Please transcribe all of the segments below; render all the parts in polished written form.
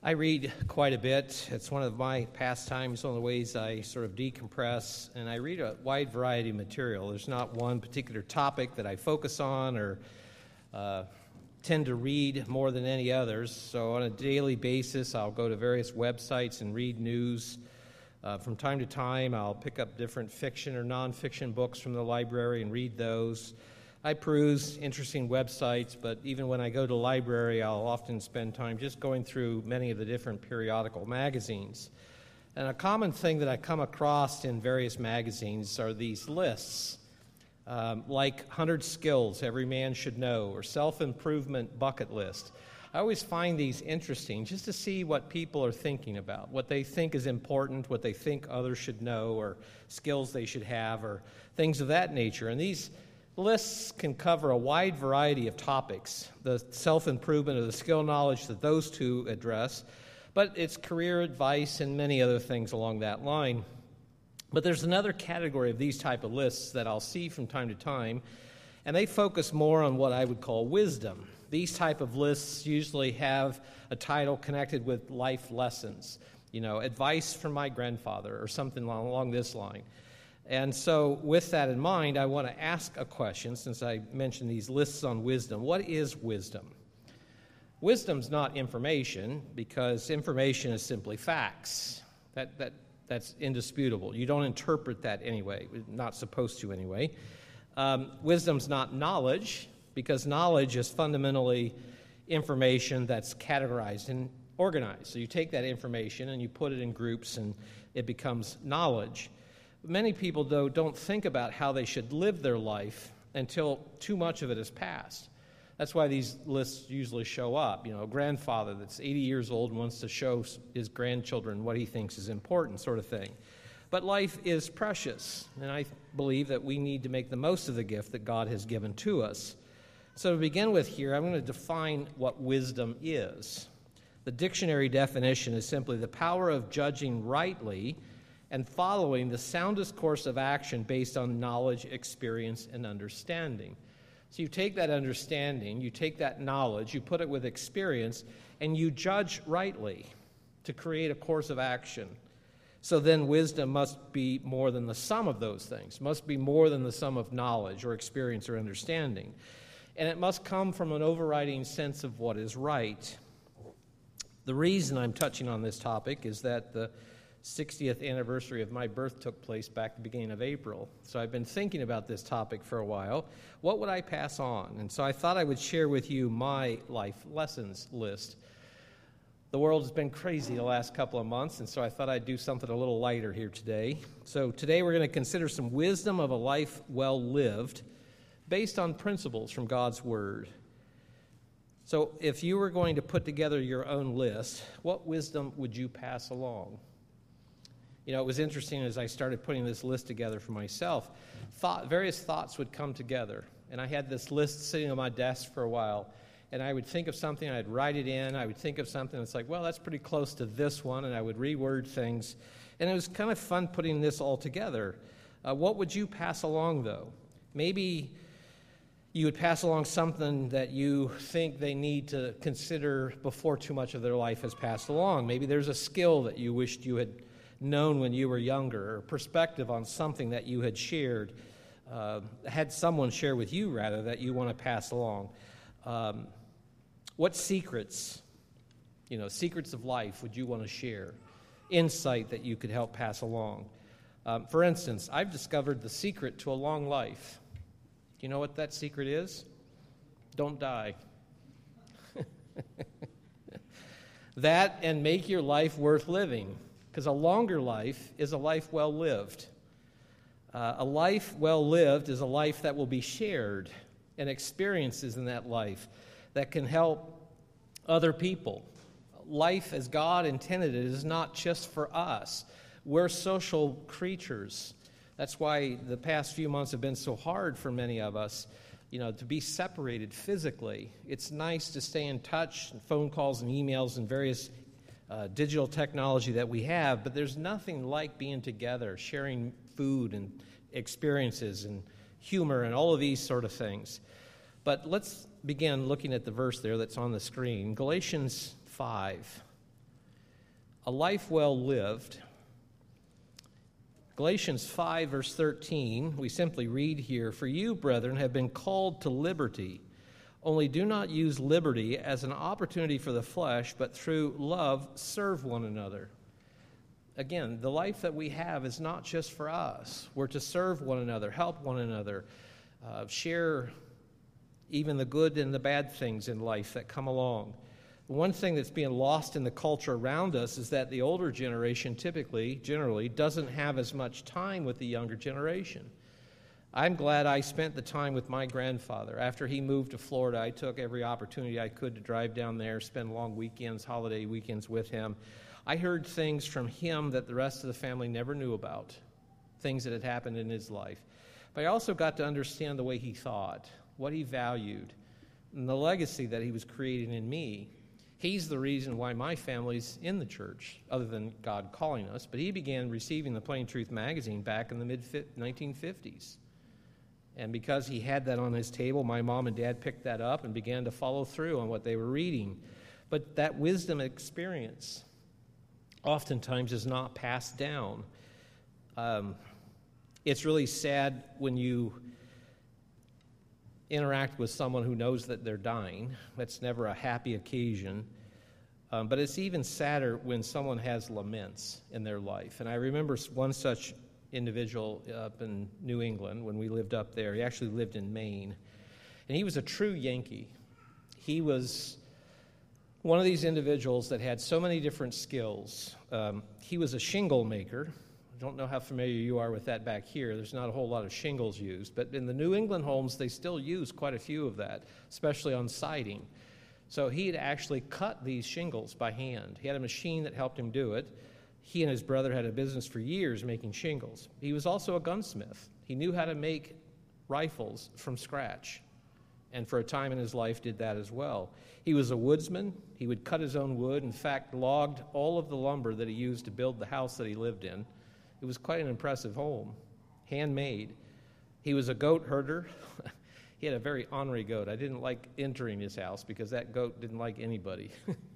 I read quite a bit. It's one of my pastimes, one of the ways I sort of decompress, and I read a wide variety of material. There's not one particular topic that I focus on or tend to read more than any others. So on a daily basis, I'll go to various websites and read news. From time to time, I'll pick up different fiction or nonfiction books from the library and read those. I peruse interesting websites, but even when I go to the library, I'll often spend time just going through many of the different periodical magazines. And a common thing that I come across in various magazines are these lists, like 100 skills every man should know, or self-improvement bucket list. I always find these interesting just to see what people are thinking about, what they think is important, what they think others should know, or skills they should have, or things of that nature. And these lists can cover a wide variety of topics, the self-improvement or the skill knowledge that those two address, but it's career advice and many other things along that line. But there's another category of these type of lists that I'll see from time to time, and they focus more on what I would call wisdom. These type of lists usually have a title connected with life lessons, advice from my grandfather or something along this line. And so with that in mind, I want to ask a question, since I mentioned these lists on wisdom. What is wisdom? Wisdom's not information, because information is simply facts. That's indisputable. You don't interpret that anyway. We're not supposed to anyway. Wisdom's not knowledge, because knowledge is fundamentally information that's categorized and organized. So you take that information and you put it in groups and it becomes knowledge. Many people, though, don't think about how they should live their life until too much of it has passed. That's why these lists usually show up. A grandfather that's 80 years old and wants to show his grandchildren what he thinks is important, sort of thing. But life is precious, and I believe that we need to make the most of the gift that God has given to us. So to begin with here, I'm going to define what wisdom is. The dictionary definition is simply the power of judging rightly and following the soundest course of action based on knowledge, experience, and understanding. So you take that understanding, you take that knowledge, you put it with experience, and you judge rightly to create a course of action. So then wisdom must be more than the sum of those things, must be more than the sum of knowledge or experience or understanding. And it must come from an overriding sense of what is right. The reason I'm touching on this topic is that the 60th anniversary of my birth took place back at the beginning of April. So I've been thinking about this topic for a while. What would I pass on? And so I thought I would share with you my life lessons list. The world has been crazy the last couple of months, and so I thought I'd do something a little lighter here today. So today we're going to consider some wisdom of a life well lived based on principles from God's Word. So if you were going to put together your own list, what wisdom would you pass along? It was interesting as I started putting this list together for myself. Various thoughts would come together, and I had this list sitting on my desk for a while, and I would think of something, I'd write it in, I would think of something that's like, well, that's pretty close to this one, and I would reword things, and it was kind of fun putting this all together. What would you pass along, though? Maybe you would pass along something that you think they need to consider before too much of their life has passed along. Maybe there's a skill that you wished you had known when you were younger, or perspective on something that you had shared, had someone share with you, rather, that you want to pass along. What secrets, secrets of life would you want to share? Insight that you could help pass along. For instance, I've discovered the secret to a long life. Do you know what that secret is? Don't die. That, and make your life worth living. Because a longer life is a life well lived. A life well lived is a life that will be shared, and experiences in that life that can help other people. Life as God intended it is not just for us. We're social creatures. That's why the past few months have been so hard for many of us, to be separated physically. It's nice to stay in touch, phone calls and emails and various digital technology that we have, but there's nothing like being together, sharing food and experiences and humor and all of these sort of things. But let's begin looking at the verse there that's on the screen, Galatians 5. A life well lived. Galatians 5, verse 13, we simply read here, "For you, brethren, have been called to liberty. Only do not use liberty as an opportunity for the flesh, but through love serve one another." Again, the life that we have is not just for us. We're to serve one another, help one another, share even the good and the bad things in life that come along. One thing that's being lost in the culture around us is that the older generation generally, doesn't have as much time with the younger generation. I'm glad I spent the time with my grandfather. After he moved to Florida, I took every opportunity I could to drive down there, spend long weekends, holiday weekends with him. I heard things from him that the rest of the family never knew about, things that had happened in his life. But I also got to understand the way he thought, what he valued, and the legacy that he was creating in me. He's the reason why my family's in the church, other than God calling us. But he began receiving the Plain Truth magazine back in the mid-1950s. And because he had that on his table, my mom and dad picked that up and began to follow through on what they were reading. But that wisdom experience oftentimes is not passed down. It's really sad when you interact with someone who knows that they're dying. That's never a happy occasion. But it's even sadder when someone has laments in their life. And I remember one such individual up in New England when we lived up there. He actually lived in Maine. And he was a true Yankee. He was one of these individuals that had so many different skills. He was a shingle maker. I don't know how familiar you are with that back here. There's not a whole lot of shingles used. But in the New England homes, they still use quite a few of that, especially on siding. So he had actually cut these shingles by hand. He had a machine that helped him do it. He and his brother had a business for years making shingles. He was also a gunsmith. He knew how to make rifles from scratch, and for a time in his life did that as well. He was a woodsman. He would cut his own wood. In fact, logged all of the lumber that he used to build the house that he lived in. It was quite an impressive home, handmade. He was a goat herder. He had a very ornery goat. I didn't like entering his house because that goat didn't like anybody.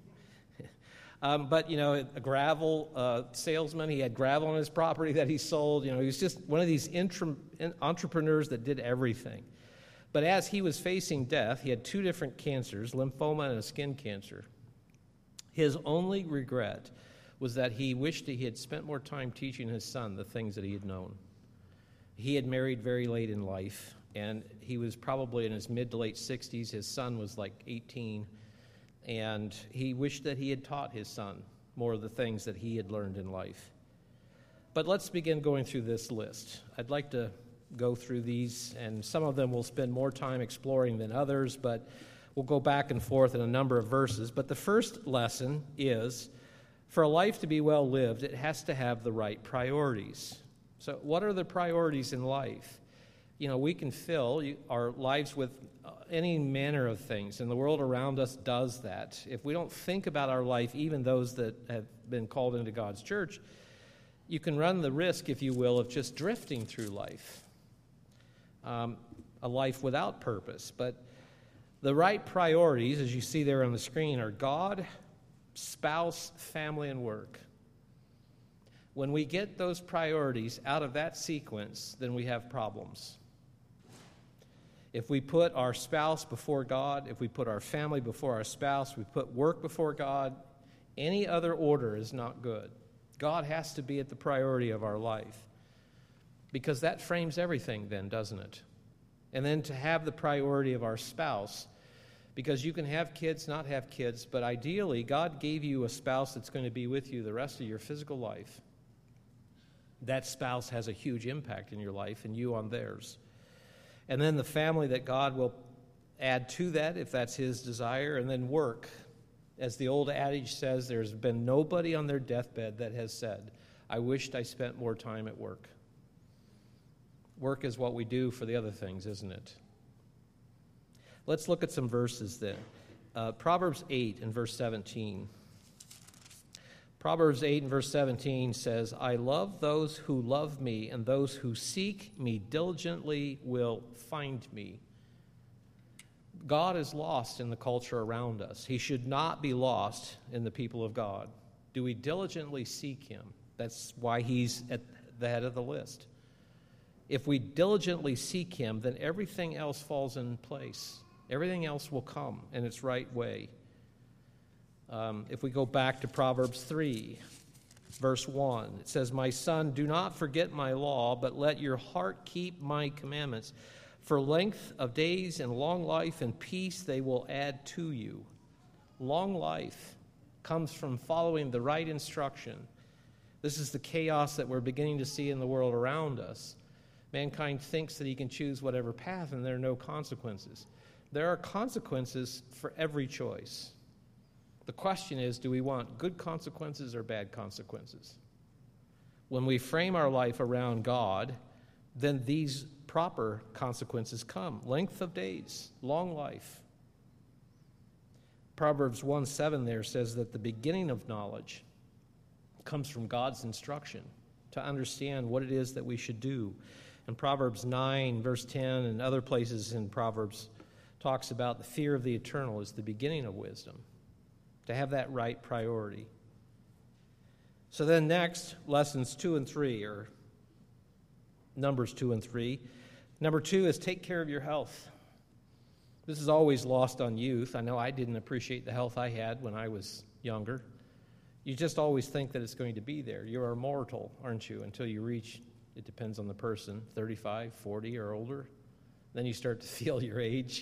But, a gravel salesman. He had gravel on his property that he sold. He was just one of these entrepreneurs that did everything. But as he was facing death, he had 2 different cancers, lymphoma and a skin cancer. His only regret was that he wished he had spent more time teaching his son the things that he had known. He had married very late in life, and he was probably in his mid to late 60s. His son was like 18, and he wished that he had taught his son more of the things that he had learned in life. But let's begin going through this list. I'd like to go through these, and some of them we'll spend more time exploring than others, but we'll go back and forth in a number of verses. But the first lesson is, for a life to be well lived, it has to have the right priorities. So what are the priorities in life? We can fill our lives with any manner of things, and the world around us does that. If we don't think about our life, even those that have been called into God's church, you can run the risk, if you will, of just drifting through life, a life without purpose. But the right priorities, as you see there on the screen, are God, spouse, family, and work. When we get those priorities out of that sequence, then we have problems. If we put our spouse before God, if we put our family before our spouse, we put work before God, any other order is not good. God has to be at the priority of our life, because that frames everything then, doesn't it? And then to have the priority of our spouse, because you can have kids, not have kids, but ideally God gave you a spouse that's going to be with you the rest of your physical life. That spouse has a huge impact in your life and you on theirs. And then the family that God will add to that, if that's his desire, and then work. As the old adage says, there's been nobody on their deathbed that has said, "I wished I spent more time at work." Work is what we do for the other things, isn't it? Let's look at some verses then. Proverbs 8 and verse 17. Proverbs 8 and verse 17 says, "I love those who love me, and those who seek me diligently will find me." God is lost in the culture around us. He should not be lost in the people of God. Do we diligently seek him? That's why he's at the head of the list. If we diligently seek him, then everything else falls in place. Everything else will come in its right way. If we go back to Proverbs 3, verse 1, it says, "My son, do not forget my law, but let your heart keep my commandments. For length of days and long life and peace they will add to you." Long life comes from following the right instruction. This is the chaos that we're beginning to see in the world around us. Mankind thinks that he can choose whatever path and there are no consequences. There are consequences for every choice. The question is, do we want good consequences or bad consequences? When we frame our life around God, then these proper consequences come. Length of days, long life. Proverbs 1:7 there says that the beginning of knowledge comes from God's instruction to understand what it is that we should do. And Proverbs 9, verse 10, and other places in Proverbs talks about the fear of the eternal is the beginning of wisdom, to have that right priority. So then next, lessons 2 and 3, or Numbers 2 and 3. Number 2 is take care of your health. This is always lost on youth. I know I didn't appreciate the health I had when I was younger. You just always think that it's going to be there. You are mortal, aren't you, until you reach, it depends on the person, 35, 40 or older. Then you start to feel your age.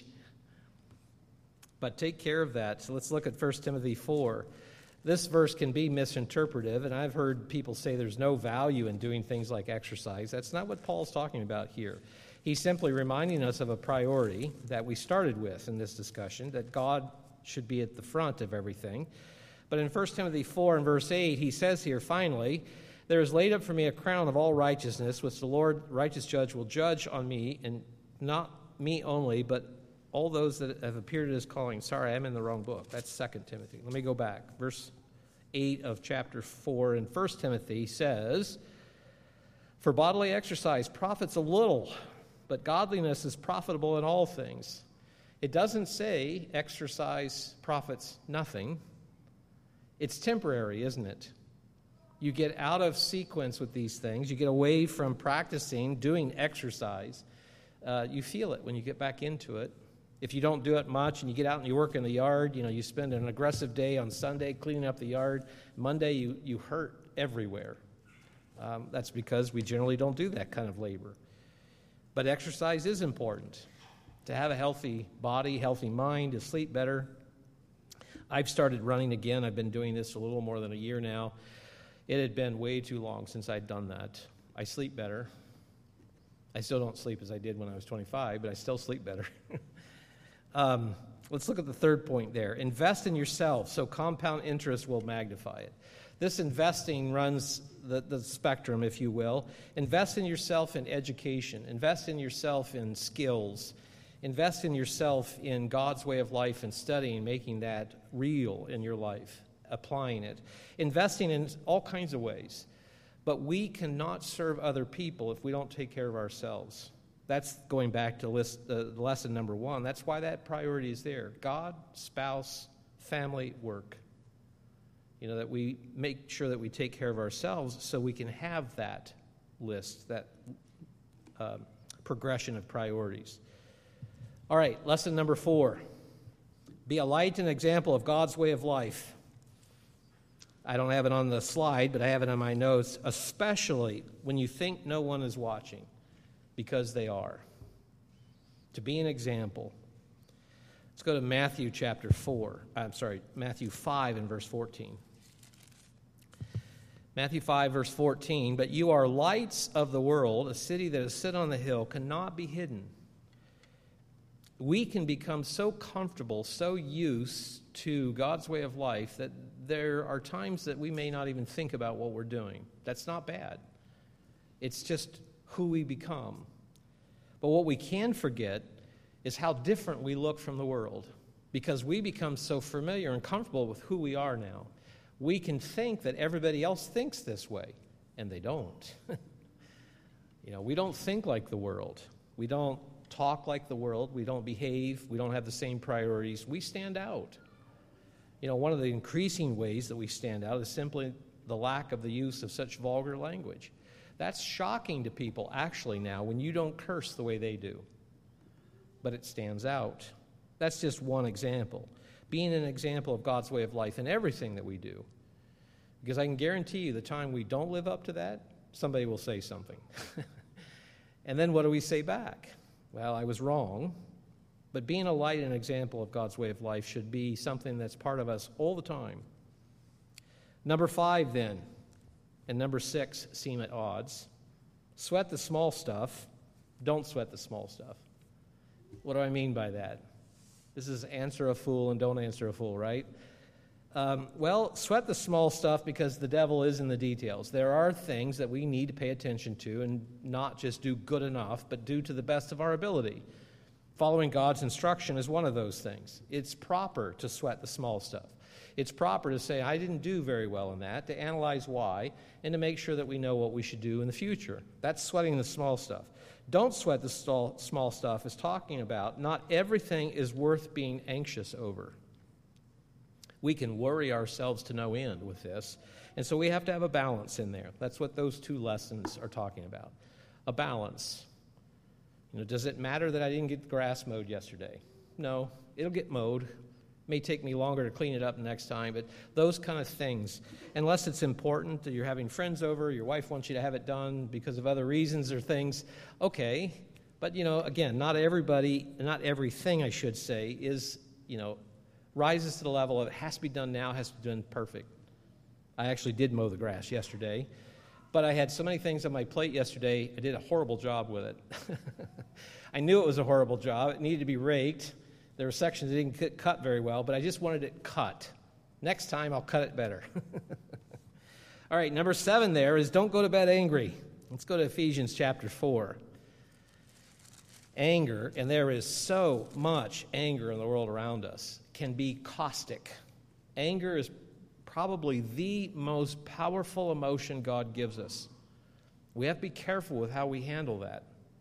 But take care of that. So let's look at 1 Timothy 4. This verse can be misinterpreted, and I've heard people say there's no value in doing things like exercise. That's not what Paul's talking about here. He's simply reminding us of a priority that we started with in this discussion, that God should be at the front of everything. But in 1 Timothy 4 and verse 8, he says here, "Finally, there is laid up for me a crown of all righteousness, which the Lord, righteous judge, will judge on me, and not me only, but all those that have appeared at his calling." Sorry, I'm in the wrong book. That's 2 Timothy. Let me go back. Verse 8 of chapter 4 in 1 Timothy says, "For bodily exercise profits a little, but godliness is profitable in all things." It doesn't say exercise profits nothing. It's temporary, isn't it? You get out of sequence with these things. You get away from practicing, doing exercise. You feel it when you get back into it. If you don't do it much and you get out and you work in the yard, you spend an aggressive day on Sunday cleaning up the yard. Monday, you hurt everywhere. That's because we generally don't do that kind of labor. But exercise is important. To have a healthy body, healthy mind, to sleep better. I've started running again. I've been doing this a little more than a year now. It had been way too long since I'd done that. I sleep better. I still don't sleep as I did when I was 25, but I still sleep better. Let's look at the third point there. Invest in yourself so compound interest will magnify it. This investing runs the spectrum, if you will. Invest in yourself in education. Invest in yourself in skills. Invest in yourself in God's way of life and studying, making that real in your life, applying it. Investing in all kinds of ways. But we cannot serve other people if we don't take care of ourselves. That's going back to lesson number 1. That's why that priority is there. God, spouse, family, work. That we make sure that we take care of ourselves so we can have that list, that progression of priorities. All right, lesson number 4. Be a light and example of God's way of life. I don't have it on the slide, but I have it on my notes, especially when you think no one is watching, because they are. To be an example. Let's go to Matthew Matthew 5 and verse 14. Matthew 5, verse 14, "But you are lights of the world. A city that is set on the hill cannot be hidden." We can become so comfortable, so used to God's way of life that there are times that we may not even think about what we're doing. That's not bad. It's just who we become. But what we can forget is how different we look from the world, because we become so familiar and comfortable with who we are now. We can think that everybody else thinks this way, and they don't. We don't think like the world. We don't talk like the world. We don't behave. We don't have the same priorities. We stand out. One of the increasing ways that we stand out is simply the lack of the use of such vulgar language. That's shocking to people, actually, now, when you don't curse the way they do. But it stands out. That's just one example. Being an example of God's way of life in everything that we do. Because I can guarantee you the time we don't live up to that, somebody will say something. And then what do we say back? Well, I was wrong. But being a light and example of God's way of life should be something that's part of us all the time. Number 5, then, and number 6 seem at odds. Sweat the small stuff. Don't sweat the small stuff. What do I mean by that? This is answer a fool and don't answer a fool, right? Well, sweat the small stuff because the devil is in the details. There are things that we need to pay attention to and not just do good enough, but do to the best of our ability. Following God's instruction is one of those things. It's proper to sweat the small stuff. It's proper to say, I didn't do very well in that, to analyze why, and to make sure that we know what we should do in the future. That's sweating the small stuff. Don't sweat the small stuff is talking about not everything is worth being anxious over. We can worry ourselves to no end with this, and so we have to have a balance in there. That's what those 2 lessons are talking about. A balance. Does it matter that I didn't get the grass mowed yesterday? No, it'll get mowed. It may take me longer to clean it up next time, but those kind of things, unless it's important that you're having friends over, your wife wants you to have it done because of other reasons or things, okay. But, again, not everything, I should say, is, rises to the level of it has to be done now, has to be done perfect. I actually did mow the grass yesterday. But I had so many things on my plate yesterday, I did a horrible job with it. I knew it was a horrible job. It needed to be raked. There were sections that didn't get cut very well, but I just wanted it cut. Next time, I'll cut it better. All right, number 7 there is don't go to bed angry. Let's go to Ephesians chapter 4. Anger, and there is so much anger in the world around us, can be caustic. Anger is probably the most powerful emotion God gives us. We have to be careful with how we handle that.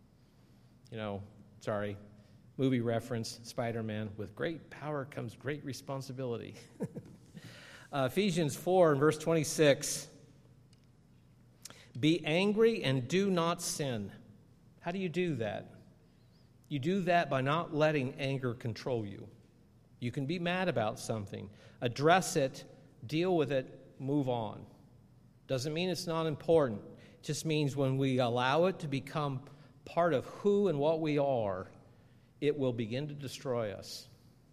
Movie reference, Spider-Man, with great power comes great responsibility. Ephesians 4 and verse 26. Be angry and do not sin. How do you do that? You do that by not letting anger control you. You can be mad about something. Address it. Deal with it, move on. Doesn't mean it's not important. It just means when we allow it to become part of who and what we are, it will begin to destroy us.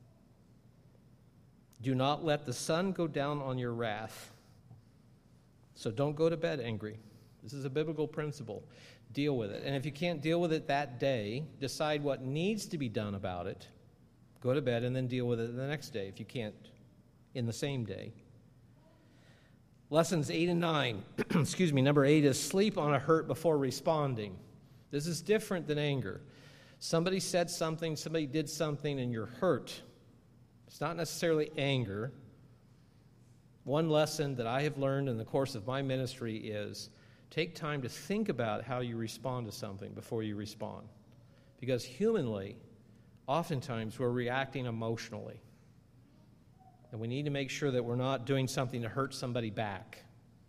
Do not let the sun go down on your wrath. So don't go to bed angry. This is a biblical principle. Deal with it. And if you can't deal with it that day, decide what needs to be done about it. Go to bed and then deal with it the next day if you can't in the same day. Lessons 8 and 9. Number 8 is sleep on a hurt before responding. This is different than anger. Somebody said something, somebody did something, and you're hurt. It's not necessarily anger. One lesson that I have learned in the course of my ministry is take time to think about how you respond to something before you respond. Because humanly, oftentimes we're reacting emotionally. And we need to make sure that we're not doing something to hurt somebody back.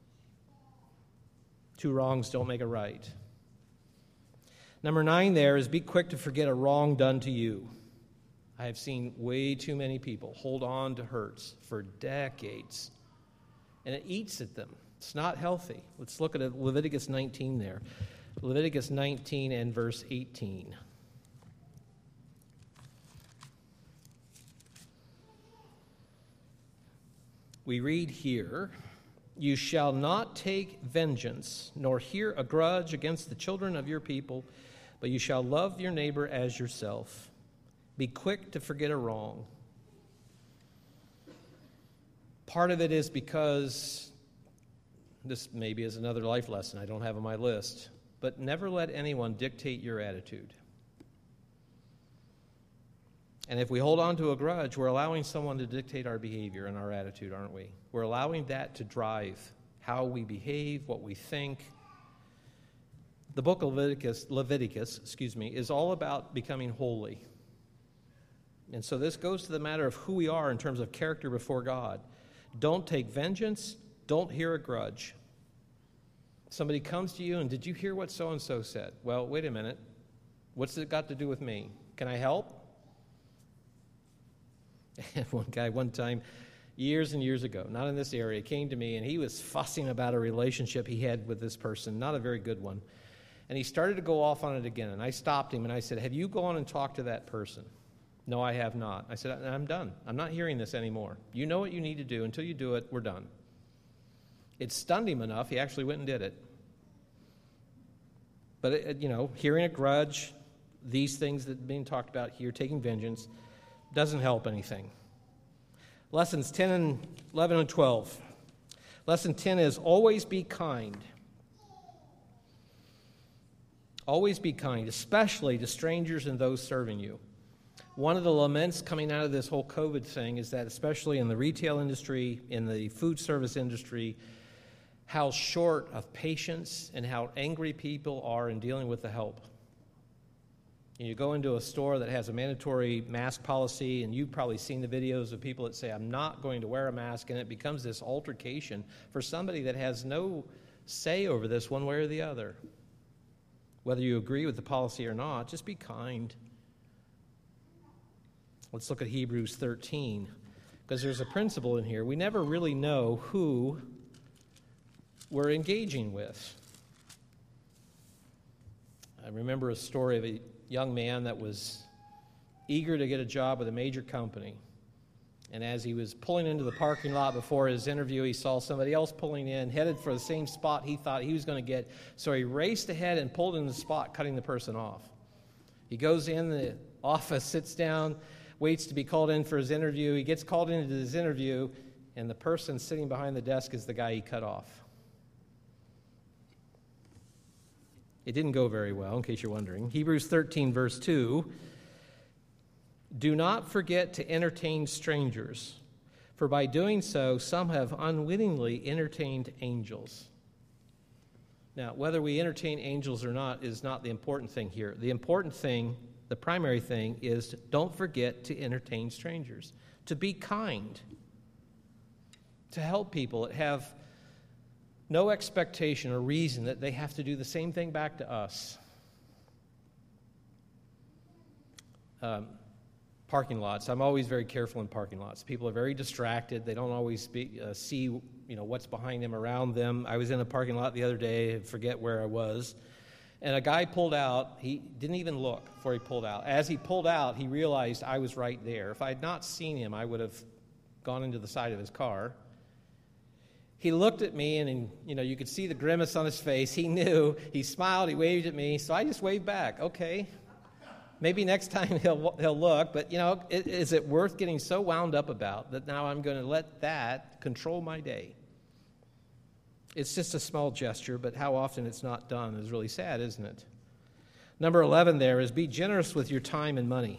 2 wrongs don't make a right. Number 9 there is be quick to forget a wrong done to you. I have seen way too many people hold on to hurts for decades. And it eats at them. It's not healthy. Let's look at Leviticus 19 there. Leviticus 19 and verse 18. We read here, you shall not take vengeance, nor hear a grudge against the children of your people, but you shall love your neighbor as yourself. Be quick to forget a wrong. Part of it is because, this maybe is another life lesson I don't have on my list, but never let anyone dictate your attitude. And if we hold on to a grudge, we're allowing someone to dictate our behavior and our attitude, aren't we? We're allowing that to drive how we behave, what we think. The book of Leviticus, is all about becoming holy. And so this goes to the matter of who we are in terms of character before God. Don't take vengeance. Don't hear a grudge. Somebody comes to you and, did you hear what so-and-so said? Well, wait a minute. What's it got to do with me? Can I help? One guy one time, years and years ago, not in this area, came to me and he was fussing about a relationship he had with this person, not a very good one. And he started to go off on it again. And I stopped him and I said, have you gone and talked to that person? No, I have not. I said, I'm done. I'm not hearing this anymore. You know what you need to do. Until you do it, we're done. It stunned him enough, he actually went and did it. But, hearing a grudge, these things that are being talked about here, taking vengeance, doesn't help anything. Lessons 10 and 11 and 12. Lesson 10 is always be kind. Always be kind, especially to strangers and those serving you. One of the laments coming out of this whole COVID thing is that, especially in the retail industry, in the food service industry, how short of patience and how angry people are in dealing with the help. You go into a store that has a mandatory mask policy, and you've probably seen the videos of people that say, I'm not going to wear a mask, and it becomes this altercation for somebody that has no say over this one way or the other. Whether you agree with the policy or not, just be kind. Let's look at Hebrews 13, because there's a principle in here. We never really know who we're engaging with. I remember a story of a young man that was eager to get a job with a major company. And as he was pulling into the parking lot before his interview, he saw somebody else pulling in, headed for the same spot he thought he was going to get. So he raced ahead and pulled in the spot, cutting the person off. He goes in the office, sits down, waits to be called in for his interview. He gets called into his interview, and the person sitting behind the desk is the guy he cut off. It didn't go very well, in case you're wondering. Hebrews 13, verse 2, do not forget to entertain strangers, for by doing so, some have unwittingly entertained angels. Now, whether we entertain angels or not is not the important thing here. The important thing, the primary thing, is don't forget to entertain strangers, to be kind, to help people that have no expectation or reason that they have to do the same thing back to us. Parking lots. I'm always very careful in parking lots. People are very distracted. They don't always see what's behind them, around them. I was in a parking lot the other day, I forget where I was, and a guy pulled out. He didn't even look before he pulled out. As he pulled out, he realized I was right there. If I had not seen him, I would have gone into the side of his car. He looked at me, and you could see the grimace on his face. He knew. He smiled. He waved at me. So I just waved back. Okay, maybe next time he'll look. But is it worth getting so wound up about that? Now I'm going to let that control my day. It's just a small gesture, but how often it's not done is really sad, isn't it? Number 11 there is be generous with your time and money.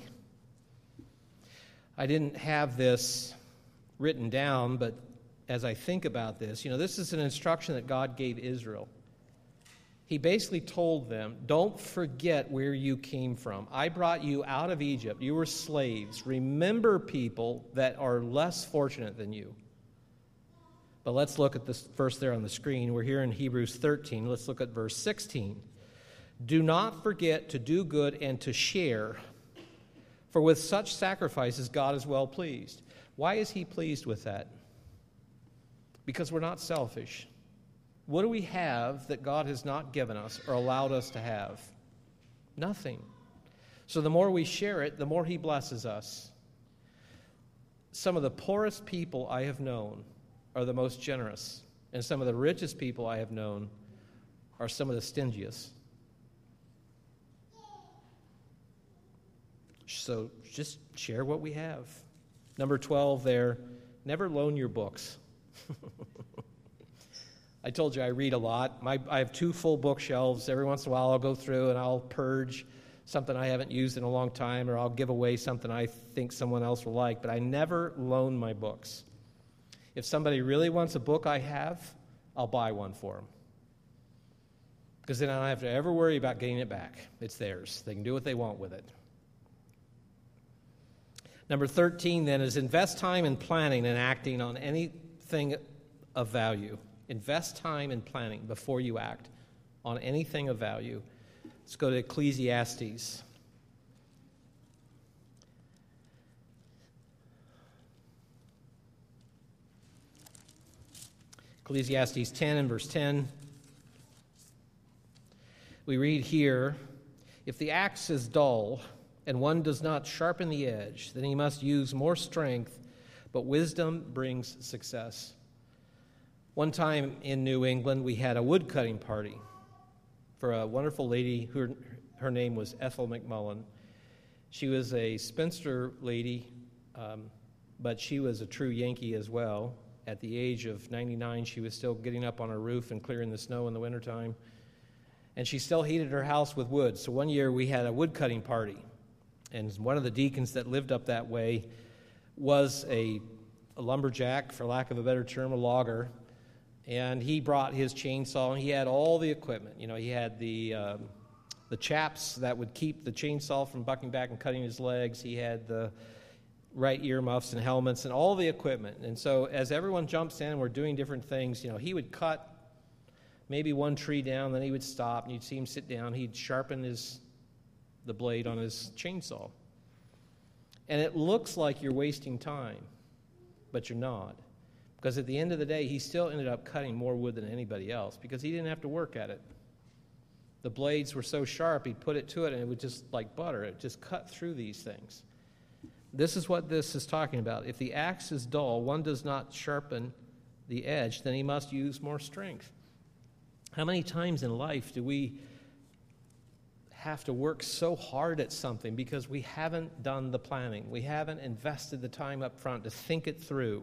I didn't have this written down, but as I think about this, this is an instruction that God gave Israel. He basically told them, don't forget where you came from. I brought you out of Egypt. You were slaves. Remember people that are less fortunate than you. But let's look at this verse there on the screen. We're here in Hebrews 13. Let's look at verse 16. Do not forget to do good and to share, for with such sacrifices God is well pleased. Why is he pleased with that? Because we're not selfish. What do we have that God has not given us or allowed us to have? Nothing. So the more we share it, the more he blesses us. Some of the poorest people I have known are the most generous, and some of the richest people I have known are some of the stingiest. So just share what we have. Number 12 there, never loan your books. I told you I read a lot. I have 2 full bookshelves. Every once in a while I'll go through and I'll purge something I haven't used in a long time, or I'll give away something I think someone else will like, but I never loan my books. If somebody really wants a book I have, I'll buy one for them. Because then I don't have to ever worry about getting it back. It's theirs. They can do what they want with it. Number 13, then, is invest time in planning and acting on anything of value. Invest time in planning before you act on anything of value. Let's go to Ecclesiastes. Ecclesiastes 10 and verse 10. We read here, "If the axe is dull and one does not sharpen the edge, then he must use more strength, but wisdom brings success." One time in New England, we had a woodcutting party for a wonderful lady who her name was Ethel McMullen. She was a spinster lady, but she was a true Yankee as well. At the age of 99, she was still getting up on her roof and clearing the snow in the wintertime. And she still heated her house with wood. So one year we had a woodcutting party. And one of the deacons that lived up that way was a lumberjack, for lack of a better term, a logger. And he brought his chainsaw, and he had all the equipment. You know, he had the chaps that would keep the chainsaw from bucking back and cutting his legs. He had the right earmuffs and helmets and all the equipment. And so as everyone jumps in and we're doing different things, you know, he would cut maybe one tree down, then he would stop, and you'd see him sit down. He'd sharpen the blade on his chainsaw. And it looks like you're wasting time, but you're not. Because at the end of the day, he still ended up cutting more wood than anybody else because he didn't have to work at it. The blades were so sharp, he'd put it to it, and it would just, like butter, it just cut through these things. This is what this is talking about. If the axe is dull, one does not sharpen the edge, then he must use more strength. How many times in life do we have to work so hard at something because we haven't done the planning? We haven't invested the time up front to think it through.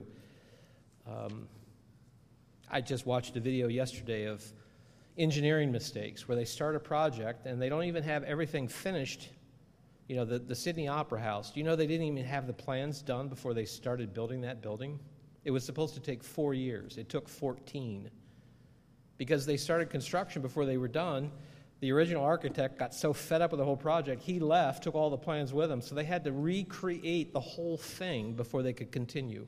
I just watched a video yesterday of engineering mistakes where they start a project and they don't even have everything finished. You know, the Sydney Opera House, do you know they didn't even have the plans done before they started building that building? It was supposed to take 4 years. It took 14. Because they started construction before they were done, the original architect got so fed up with the whole project, he left, took all the plans with him, so they had to recreate the whole thing before they could continue.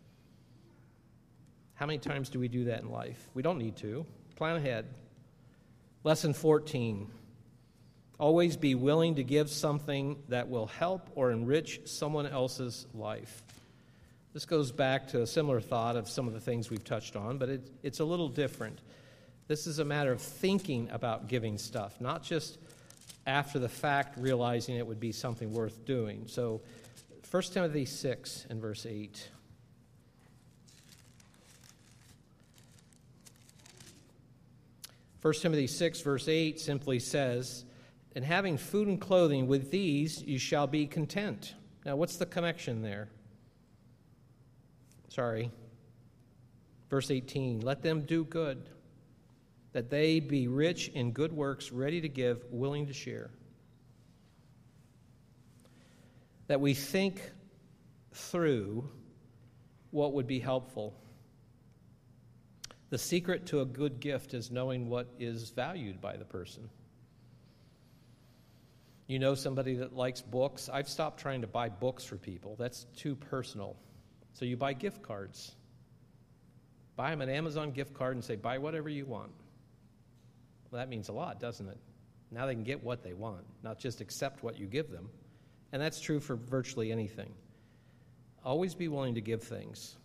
How many times do we do that in life? We don't need to. Plan ahead. Lesson 14. Always be willing to give something that will help or enrich someone else's life. This goes back to a similar thought of some of the things we've touched on, but it's a little different. This is a matter of thinking about giving stuff, not just after the fact realizing it would be something worth doing. So 1 Timothy 6 and verse 8. First Timothy 6, verse 8 simply says, "And having food and clothing, with these you shall be content." Now, what's the connection there? Verse 18, "Let them do good, that they be rich in good works, ready to give, willing to share." That we think through what would be helpful. The secret to a good gift is knowing what is valued by the person. You know somebody that likes books? I've stopped trying to buy books for people. That's too personal. So you buy gift cards. Buy them an Amazon gift card and say, buy whatever you want. Well, that means a lot, doesn't it? Now they can get what they want, not just accept what you give them. And that's true for virtually anything. Always be willing to give things.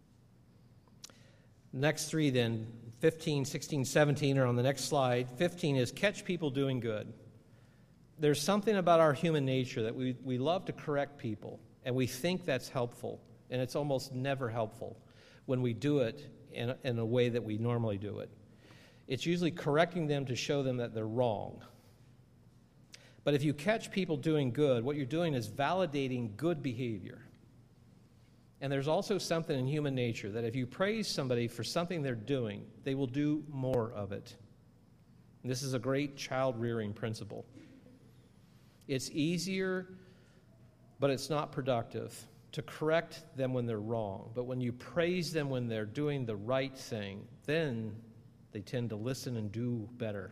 Next three then, 15, 16, 17 are on the next slide. 15 is catch people doing good. There's something about our human nature that we love to correct people, and we think that's helpful, and it's almost never helpful when we do it in a way that we normally do it. It's usually correcting them to show them that they're wrong. But if you catch people doing good, what you're doing is validating good behavior. And there's also something in human nature that if you praise somebody for something they're doing, they will do more of it. And this is a great child-rearing principle. It's easier, but it's not productive, to correct them when they're wrong. But when you praise them when they're doing the right thing, then they tend to listen and do better.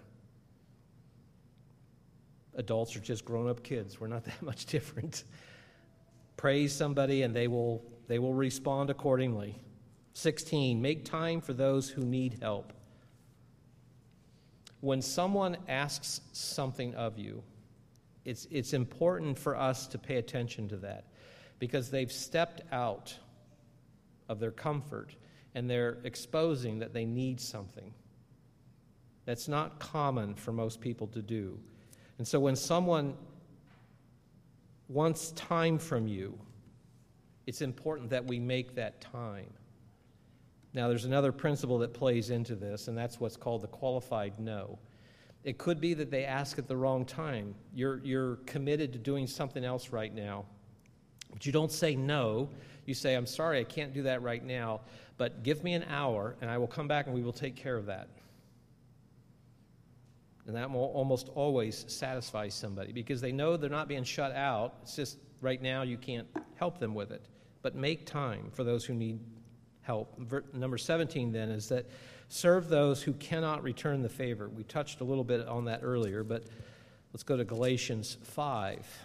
Adults are just grown-up kids. We're not that much different. Praise somebody and they will respond accordingly. 16, make time for those who need help. When someone asks something of you, it's important for us to pay attention to that because they've stepped out of their comfort and they're exposing that they need something. That's not common for most people to do. And so when someone wants time from you, it's important that we make that time. Now, there's another principle that plays into this, and that's what's called the qualified no. It could be that they ask at the wrong time. You're committed to doing something else right now. But you don't say no. You say, I'm sorry, I can't do that right now, but give me an hour, and I will come back and we will take care of that. And that will almost always satisfy somebody because they know they're not being shut out. It's just right now you can't help them with it. But make time for those who need help. Number 17 then is that serve those who cannot return the favor. We touched a little bit on that earlier, but let's go to Galatians 5.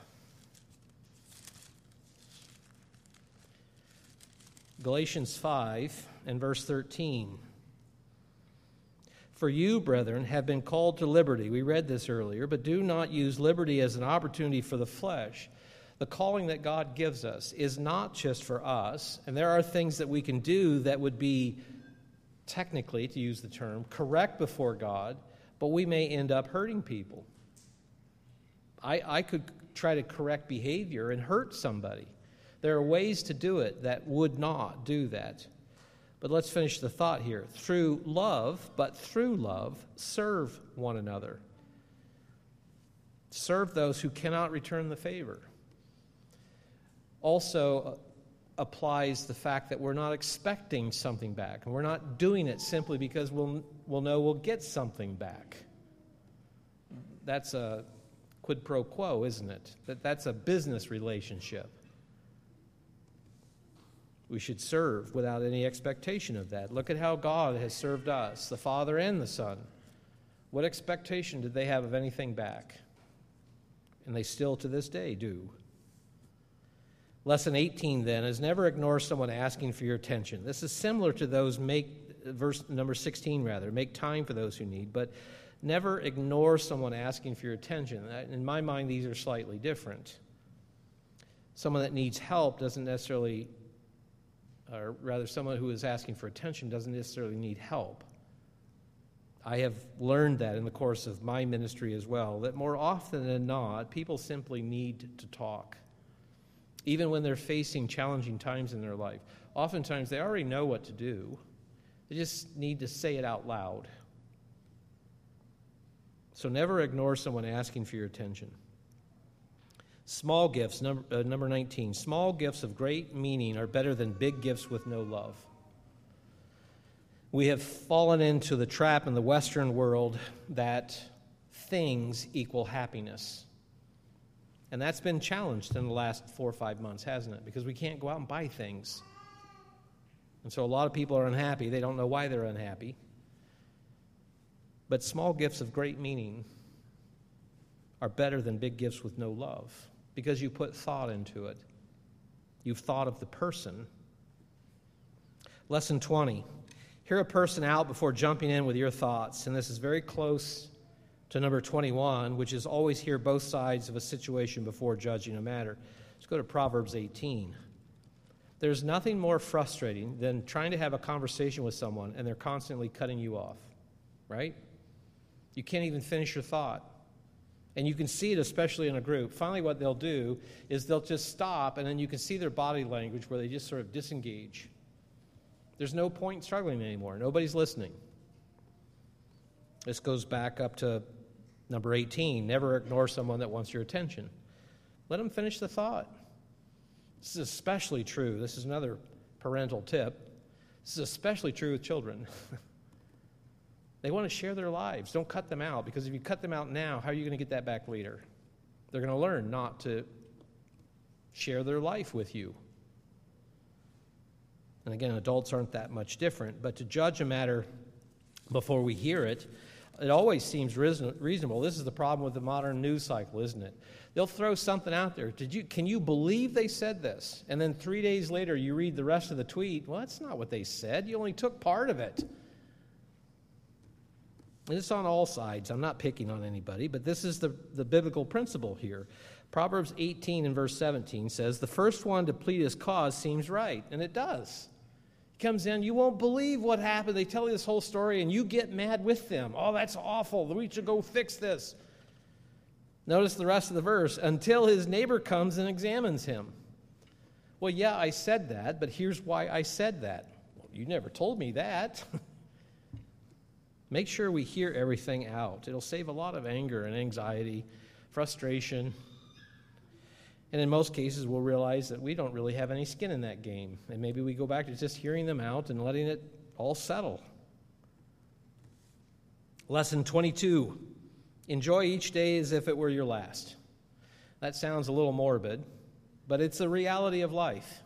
Galatians 5 and verse 13. For you, brethren, have been called to liberty. We read this earlier, but do not use liberty as an opportunity for the flesh. The calling that God gives us is not just for us, and there are things that we can do that would be technically, to use the term, correct before God, but we may end up hurting people. I could try to correct behavior and hurt somebody. There are ways to do it that would not do that. But let's finish the thought here. Through love, serve one another. Serve those who cannot return the favor. Also applies the fact that we're not expecting something back, and we're not doing it simply because we'll know we'll get something back. That's a quid pro quo, isn't it? That's a business relationship. We should serve without any expectation of that. Look at how God has served us, the Father and the Son. What expectation did they have of anything back? And they still to this day do. Lesson 18, then, is never ignore someone asking for your attention. This is similar to those, verse number 16, rather. Make time for those who need, but never ignore someone asking for your attention. In my mind, these are slightly different. Someone that needs help doesn't necessarily, or rather someone who is asking for attention doesn't necessarily need help. I have learned that in the course of my ministry as well, that more often than not, people simply need to talk. Even when they're facing challenging times in their life. Oftentimes, they already know what to do. They just need to say it out loud. So never ignore someone asking for your attention. Small gifts, number 19. Small gifts of great meaning are better than big gifts with no love. We have fallen into the trap in the Western world that things equal happiness. And that's been challenged in the last 4 or 5 months, hasn't it? Because we can't go out and buy things. And so a lot of people are unhappy. They don't know why they're unhappy. But small gifts of great meaning are better than big gifts with no love because you put thought into it. You've thought of the person. Lesson 20. Hear a person out before jumping in with your thoughts. And this is very close to number 21, which is always hear both sides of a situation before judging a matter. Let's go to Proverbs 18. There's nothing more frustrating than trying to have a conversation with someone and they're constantly cutting you off, right? You can't even finish your thought. And you can see it especially in a group. Finally, what they'll do is they'll just stop, and then you can see their body language where they just sort of disengage. There's no point in struggling anymore. Nobody's listening. This goes back up to number 18. Never ignore someone that wants your attention. Let them finish the thought. This is especially true. This is another parental tip. This is especially true with children. They want to share their lives. Don't cut them out, because if you cut them out now, how are you going to get that back later? They're going to learn not to share their life with you. And again, adults aren't that much different. But to judge a matter before we hear it, It always seems reasonable. This is the problem with the modern news cycle, isn't it? They'll throw something out there. Can you believe they said this? And then 3 days later, you read the rest of the tweet. Well, that's not what they said. You only took part of it. And it's on all sides. I'm not picking on anybody, but this is the biblical principle here. Proverbs 18 and verse 17 says, the first one to plead his cause seems right, and it does. He comes in, you won't believe what happened. They tell you this whole story, and you get mad with them. Oh, that's awful. We should go fix this. Notice the rest of the verse. Until his neighbor comes and examines him. Well, yeah, I said that, but here's why I said that. Well, you never told me that. Make sure we hear everything out. It'll save a lot of anger and anxiety, frustration. And in most cases, we'll realize that we don't really have any skin in that game. And maybe we go back to just hearing them out and letting it all settle. Lesson 22. Enjoy each day as if it were your last. That sounds a little morbid, but it's the reality of life.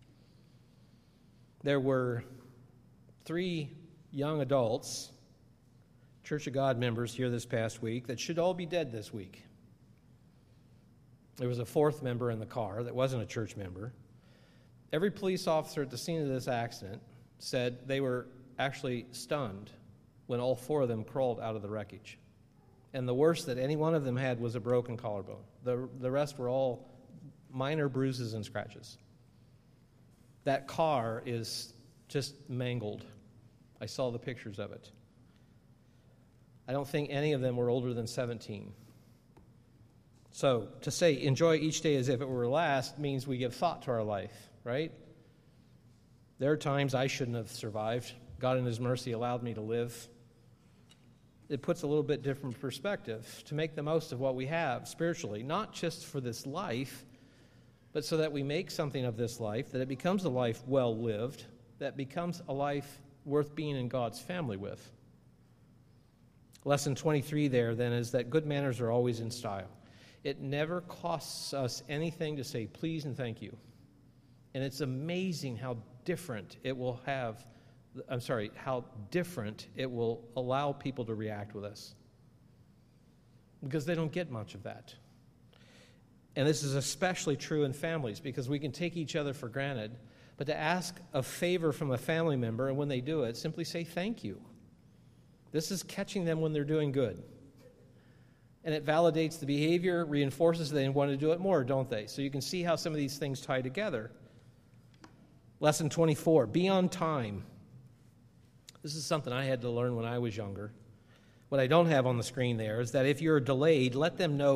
There were 3 young adults, Church of God members here this past week, that should all be dead this week. There was a 4th member in the car that wasn't a church member. Every police officer at the scene of this accident said they were actually stunned when all 4 of them crawled out of the wreckage. And the worst that any one of them had was a broken collarbone. The rest were all minor bruises and scratches. That car is just mangled. I saw the pictures of it. I don't think any of them were older than 17. So to say enjoy each day as if it were last means we give thought to our life, right? There are times I shouldn't have survived. God in his mercy allowed me to live. It puts a little bit different perspective to make the most of what we have spiritually, not just for this life, but so that we make something of this life, that it becomes a life well lived, that becomes a life worth being in God's family with. Lesson 23 there, then, is that good manners are always in style. It never costs us anything to say please and thank you. And it's amazing how different it will allow people to react with us. Because they don't get much of that. And this is especially true in families, because we can take each other for granted, but to ask a favor from a family member, and when they do it, simply say thank you. This is catching them when they're doing good. And it validates the behavior, reinforces they want to do it more, don't they? So you can see how some of these things tie together. Lesson 24, be on time. This is something I had to learn when I was younger. What I don't have on the screen there is that if you're delayed, let them know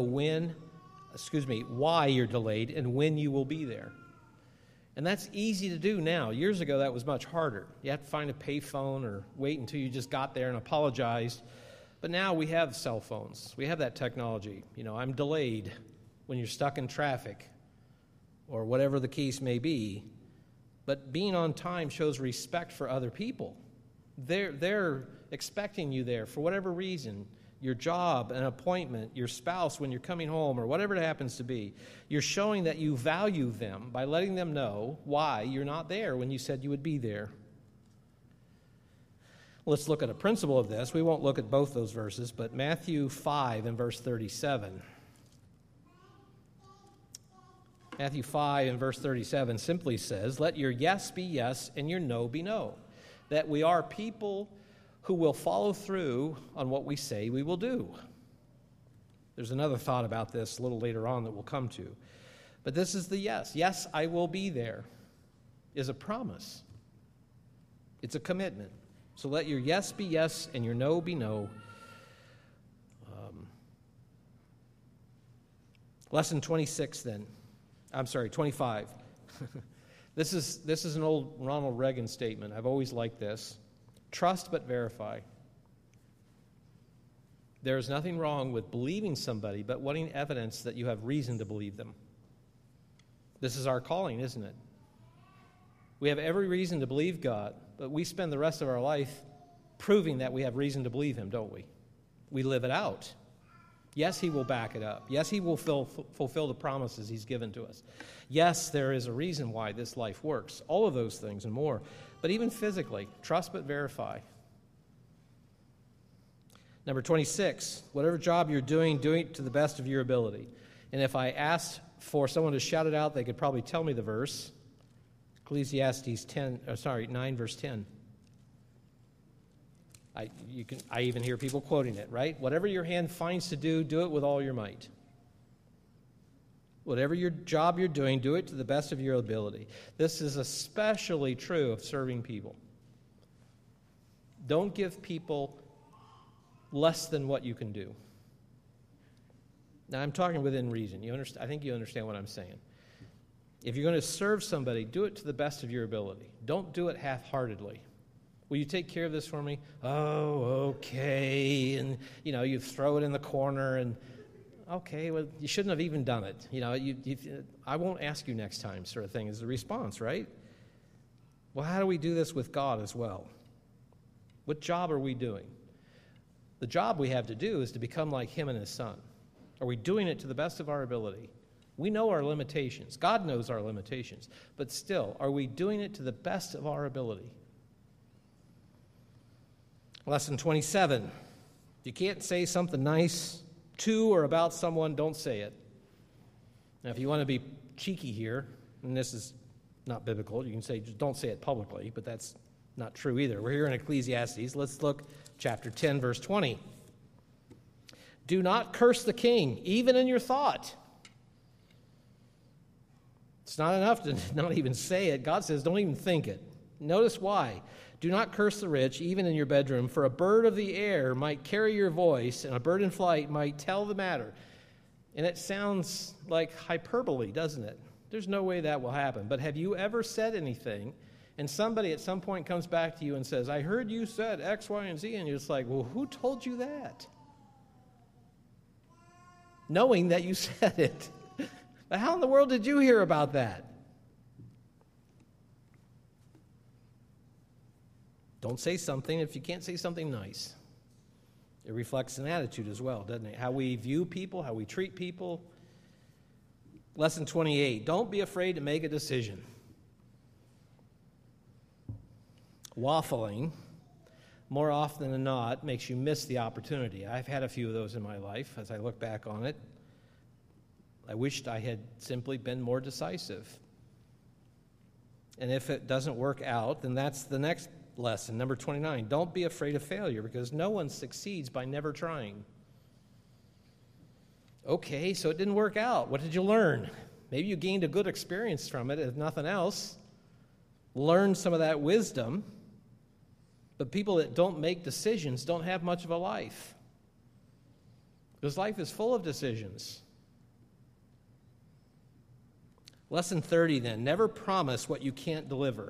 why you're delayed and when you will be there. And that's easy to do now. Years ago, that was much harder. You have to find a payphone or wait until you just got there and apologized. But now we have cell phones. We have that technology. I'm delayed when you're stuck in traffic or whatever the case may be. But being on time shows respect for other people. They're expecting you there for whatever reason. Your job, an appointment, your spouse when you're coming home, or whatever it happens to be. You're showing that you value them by letting them know why you're not there when you said you would be there. Let's look at a principle of this. We won't look at both those verses, but Matthew 5 and verse 37. Matthew 5 and verse 37 simply says, let your yes be yes and your no be no. That we are people who will follow through on what we say we will do. There's another thought about this a little later on that we'll come to. But this is the yes. Yes, I will be there is a promise. It's a commitment. So let your yes be yes and your no be no. Lesson 26 then. 25. This is an old Ronald Reagan statement. I've always liked this. Trust but verify. There is nothing wrong with believing somebody, but wanting evidence that you have reason to believe them. This is our calling, isn't it? We have every reason to believe God, but we spend the rest of our life proving that we have reason to believe him, don't we? We live it out. Yes, he will back it up. Yes, he will fulfill the promises he's given to us. Yes, there is a reason why this life works. All of those things and more. But even physically, trust but verify. Number 26, whatever job you're doing, do it to the best of your ability. And if I asked for someone to shout it out, they could probably tell me the verse. Ecclesiastes 9, verse 10. I even hear people quoting it, right? Whatever your hand finds to do, do it with all your might. Whatever your job you're doing, do it to the best of your ability. This is especially true of serving people. Don't give people less than what you can do. Now, I'm talking within reason. I think you understand what I'm saying. If you're going to serve somebody, do it to the best of your ability. Don't do it half-heartedly. Will you take care of this for me? Oh, okay. And, you throw it in the corner and, okay, well, you shouldn't have even done it. I won't ask you next time, sort of thing is the response, right? Well, how do we do this with God as well? What job are we doing? The job we have to do is to become like Him and His Son. Are we doing it to the best of our ability? We know our limitations. God knows our limitations. But still, are we doing it to the best of our ability? Lesson 27. If you can't say something nice to or about someone, don't say it. Now, if you want to be cheeky here, and this is not biblical, you can say just don't say it publicly, but that's not true either. We're here in Ecclesiastes. Let's look chapter 10, verse 20. Do not curse the king, even in your thought. It's not enough to not even say it. God says don't even think it. Notice why. Do not curse the rich, even in your bedroom, for a bird of the air might carry your voice, and a bird in flight might tell the matter. And it sounds like hyperbole, doesn't it? There's no way that will happen. But have you ever said anything, and somebody at some point comes back to you and says, I heard you said X, Y, and Z, and you're just like, well, who told you that? Knowing that you said it. But how in the world did you hear about that? Don't say something if you can't say something nice. It reflects an attitude as well, doesn't it? How we view people, how we treat people. Lesson 28, don't be afraid to make a decision. Waffling, more often than not, makes you miss the opportunity. I've had a few of those in my life as I look back on it. I wished I had simply been more decisive. And if it doesn't work out, then that's the next lesson, number 29. Don't be afraid of failure, because no one succeeds by never trying. Okay, so it didn't work out. What did you learn? Maybe you gained a good experience from it, if nothing else. Learn some of that wisdom. But people that don't make decisions don't have much of a life. Because life is full of decisions. Lesson 30 then, never promise what you can't deliver.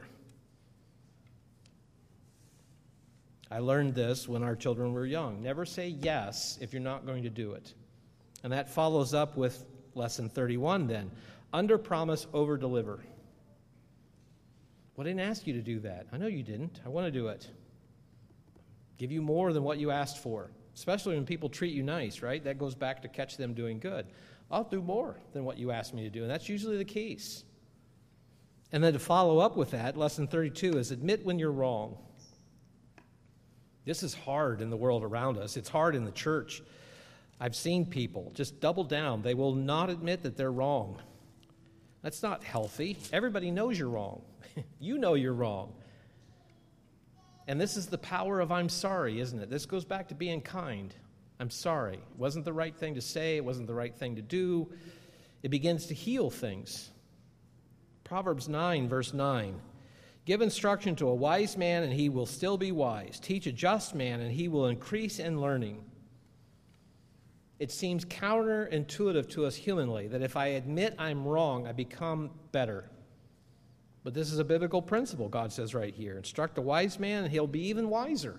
I learned this when our children were young. Never say yes if you're not going to do it. And that follows up with lesson 31 then. Under promise, over deliver. Well, I didn't ask you to do that. I know you didn't. I want to do it. Give you more than what you asked for. Especially when people treat you nice, right? That goes back to catch them doing good. I'll do more than what you asked me to do. And that's usually the case. And then to follow up with that, lesson 32 is admit when you're wrong. This is hard in the world around us. It's hard in the church. I've seen people just double down. They will not admit that they're wrong. That's not healthy. Everybody knows you're wrong. You know you're wrong. And this is the power of I'm sorry, isn't it? This goes back to being kind. I'm sorry. It wasn't the right thing to say. It wasn't the right thing to do. It begins to heal things. Proverbs 9, verse 9. Give instruction to a wise man, and he will still be wise. Teach a just man, and he will increase in learning. It seems counterintuitive to us humanly that if I admit I'm wrong, I become better. But this is a biblical principle, God says right here. Instruct a wise man, and he'll be even wiser.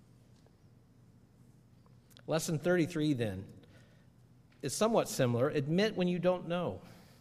Lesson 33, then, is somewhat similar. Admit when you don't know.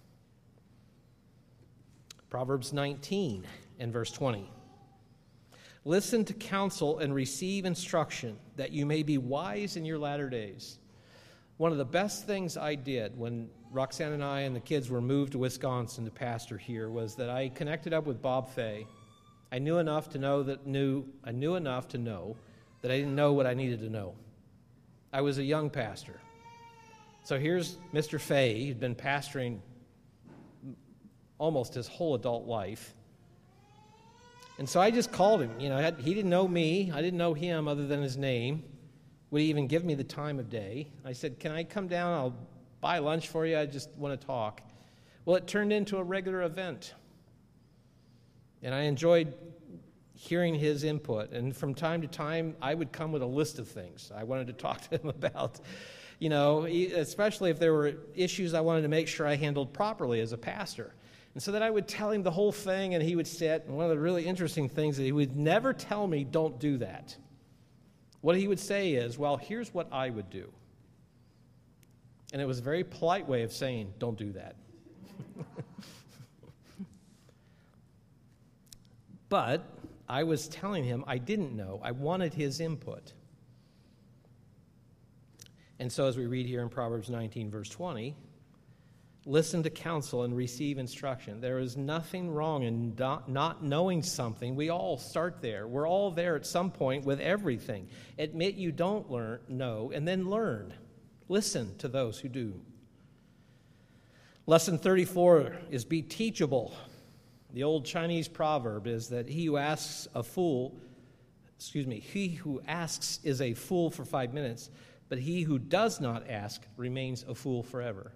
Proverbs 19 and verse 20. Listen to counsel and receive instruction, that you may be wise in your latter days. One of the best things I did when Roxanne and I and the kids were moved to Wisconsin to pastor here was that I connected up with Bob Fay. I knew enough to know that I didn't know what I needed to know. I was a young pastor. So here's Mr. Fay, who'd been pastoring almost his whole adult life. And so I just called him. He didn't know me. I didn't know him other than his name. Would he even give me the time of day? I said, can I come down? I'll buy lunch for you. I just want to talk. Well, it turned into a regular event. And I enjoyed hearing his input. And from time to time, I would come with a list of things I wanted to talk to him about. Especially if there were issues I wanted to make sure I handled properly as a pastor. And so then I would tell him the whole thing, and he would sit. And one of the really interesting things is he would never tell me, don't do that. What he would say is, well, here's what I would do. And it was a very polite way of saying, don't do that. But I was telling him I didn't know. I wanted his input. And so as we read here in Proverbs 19, verse 20, listen to counsel and receive instruction. There is nothing wrong in not knowing something. We all start there. We're all there at some point with everything. Admit you don't know, and then learn. Listen to those who do. Lesson 34 is be teachable. The old Chinese proverb is that he who asks is a fool for 5 minutes, but he who does not ask remains a fool forever.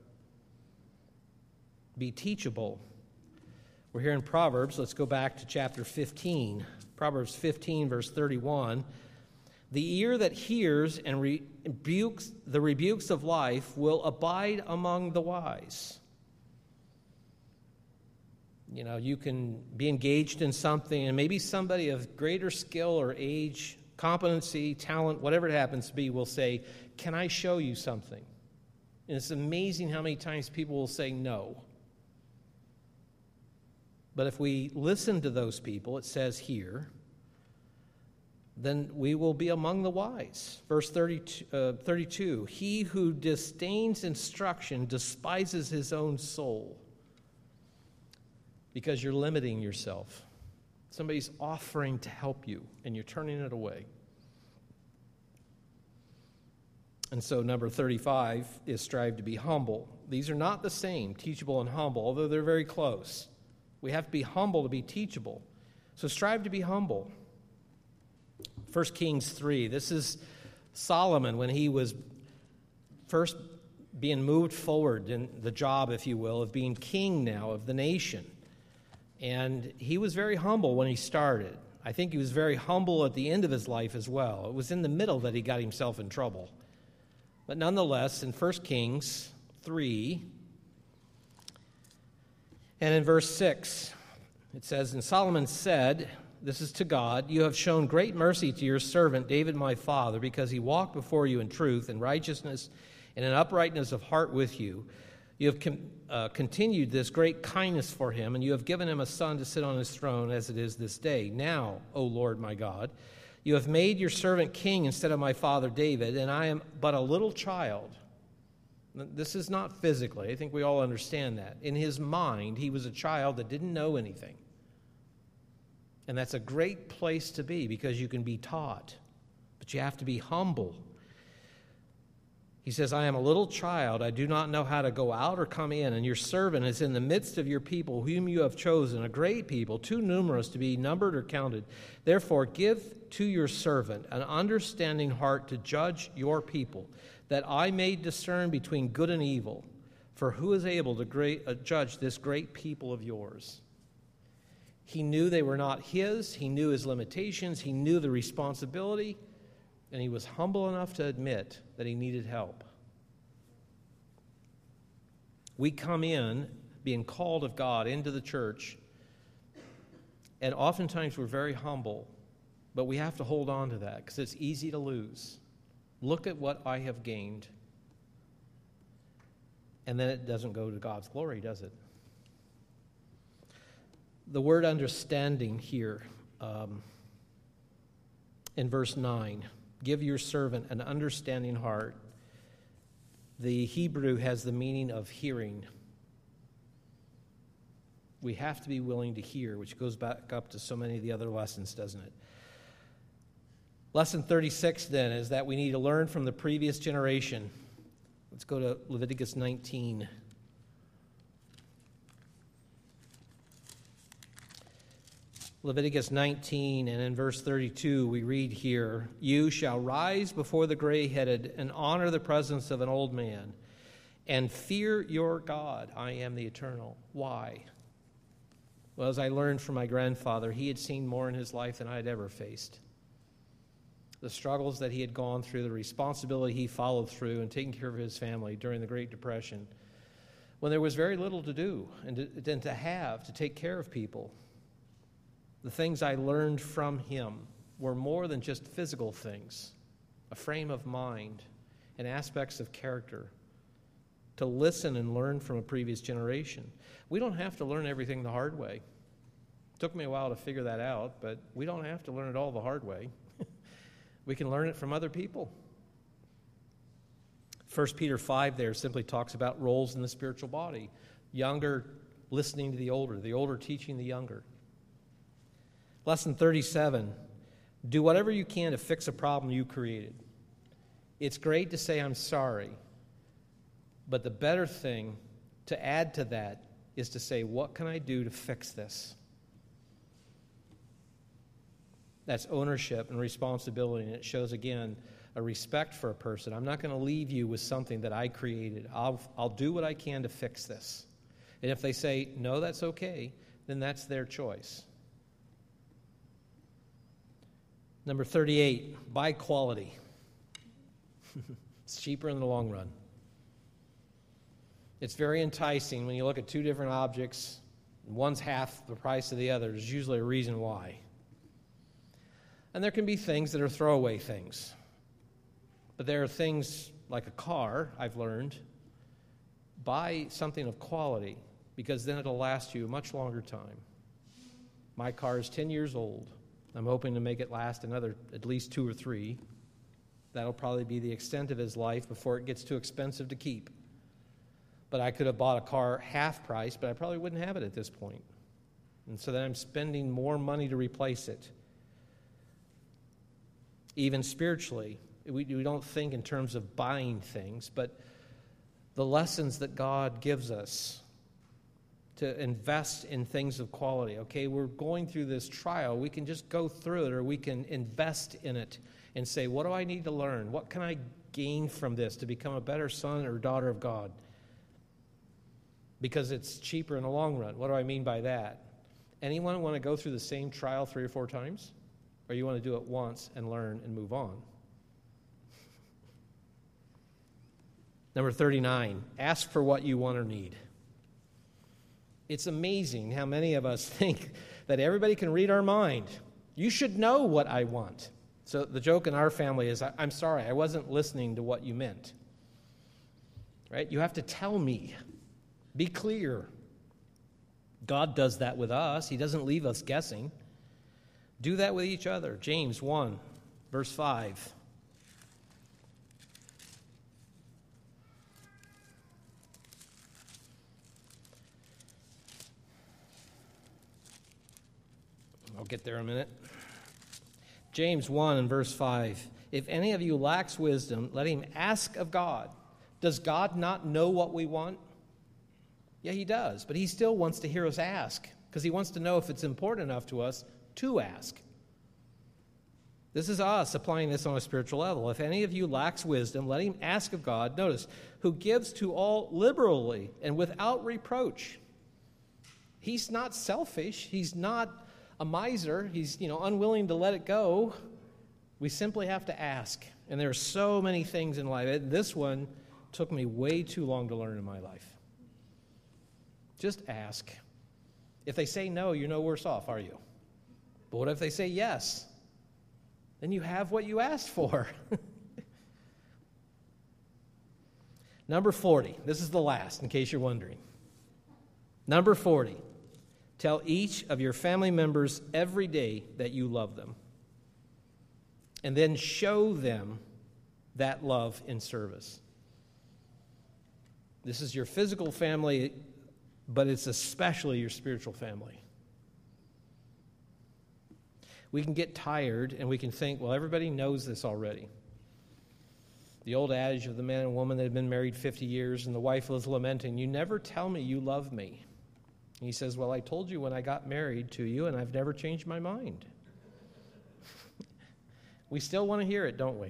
Be teachable. We're here in Proverbs. Let's go back to chapter 15. Proverbs 15, verse 31. The ear that hears and rebukes the rebukes of life will abide among the wise. You can be engaged in something, and maybe somebody of greater skill or age, competency, talent, whatever it happens to be, will say, can I show you something? And it's amazing how many times people will say no. But if we listen to those people, it says here, then we will be among the wise. Verse 32, he who disdains instruction despises his own soul, because you're limiting yourself. Somebody's offering to help you, and you're turning it away. And so number 35 is strive to be humble. These are not the same, teachable and humble, although they're very close. We have to be humble to be teachable. So strive to be humble. 1 Kings 3, this is Solomon when he was first being moved forward in the job, if you will, of being king now of the nation. And he was very humble when he started. I think he was very humble at the end of his life as well. It was in the middle that he got himself in trouble. But nonetheless, in 1 Kings 3, and in verse 6, it says, and Solomon said, this is to God, you have shown great mercy to your servant David my father, because he walked before you in truth and righteousness and in uprightness of heart with you. You have continued this great kindness for him, and you have given him a son to sit on his throne as it is this day. Now, O Lord my God, you have made your servant king instead of my father David, and I am but a little child. This is not physically. I think we all understand that. In his mind, he was a child that didn't know anything. And that's a great place to be, because you can be taught, but you have to be humble. He says, I am a little child. I do not know how to go out or come in, and your servant is in the midst of your people, whom you have chosen, a great people, too numerous to be numbered or counted. Therefore, give to your servant an understanding heart to judge your people, that I may discern between good and evil. For who is able to judge this great people of yours? He knew they were not his. He knew his limitations. He knew the responsibility. And he was humble enough to admit that he needed help. We come in being called of God into the church, and oftentimes we're very humble, but we have to hold on to that because it's easy to lose. Look at what I have gained. And then it doesn't go to God's glory, does it? The word understanding here in verse 9, give your servant an understanding heart. The Hebrew has the meaning of hearing. We have to be willing to hear, which goes back up to so many of the other lessons, doesn't it? Lesson 36, then, is that we need to learn from the previous generation. Let's go to Leviticus 19. Leviticus 19, and in verse 32, we read here, "You shall rise before the gray-headed and honor the presence of an old man, and fear your God. I am the Eternal." Why? Well, as I learned from my grandfather, he had seen more in his life than I had ever faced. The struggles that he had gone through, the responsibility he followed through in taking care of his family during the Great Depression, when there was very little to do and to take care of people. The things I learned from him were more than just physical things, a frame of mind and aspects of character, to listen and learn from a previous generation. We don't have to learn everything the hard way. It took me a while to figure that out, but we don't have to learn it all the hard way. We can learn it from other people. 1 Peter 5 there simply talks about roles in the spiritual body. Younger listening to the older teaching the younger. Lesson 37, do whatever you can to fix a problem you created. It's great to say I'm sorry, but the better thing to add to that is to say, what can I do to fix this? That's ownership and responsibility, and it shows, again, a respect for a person. I'm not going to leave you with something that I created. I'll do what I can to fix this. And if they say, no, that's okay, then that's their choice. Number 38, buy quality. It's cheaper in the long run. It's very enticing when you look at two different objects. One's half the price of the other. There's usually a reason why. And there can be things that are throwaway things. But there are things like a car, I've learned. Buy something of quality, because then it'll last you a much longer time. My car is 10 years old. I'm hoping to make it last another at least 2 or 3. That'll probably be the extent of his life before it gets too expensive to keep. But I could have bought a car half price, but I probably wouldn't have it at this point. And so then I'm spending more money to replace it. Even spiritually, we don't think in terms of buying things, but the lessons that God gives us to invest in things of quality. Okay, we're going through this trial. We can just go through it, or we can invest in it and say, what do I need to learn? What can I gain from this to become a better son or daughter of God? Because it's cheaper in the long run. What do I mean by that? Anyone want to go through the same trial 3 or 4 times? Or you want to do it once and learn and move on? Number 39, ask for what you want or need. It's amazing how many of us think that everybody can read our mind. You should know what I want. So the joke in our family is, I'm sorry, I wasn't listening to what you meant. Right? You have to tell me. Be clear. God does that with us. He doesn't leave us guessing. Do that with each other. James 1, verse 5. I'll get there in a minute. James 1 and verse 5. If any of you lacks wisdom, let him ask of God. Does God not know what we want? Yeah, he does, but he still wants to hear us ask, because he wants to know if it's important enough to us to ask. This is us applying this on a spiritual level. If any of you lacks wisdom, let him ask of God, notice, who gives to all liberally and without reproach. He's not selfish. He's not a miser. He's, unwilling to let it go. We simply have to ask. And there are so many things in life. This one took me way too long to learn in my life. Just ask. If they say no, you're no worse off, are you? But what if they say yes? Then you have what you asked for. Number 40. This is the last, in case you're wondering. Number 40. Tell each of your family members every day that you love them. And then show them that love in service. This is your physical family, but it's especially your spiritual family. We can get tired and we can think, well, everybody knows this already. The old adage of the man and woman that had been married 50 years and the wife was lamenting, you never tell me you love me. And he says, well, I told you when I got married to you and I've never changed my mind. We still want to hear it, don't we?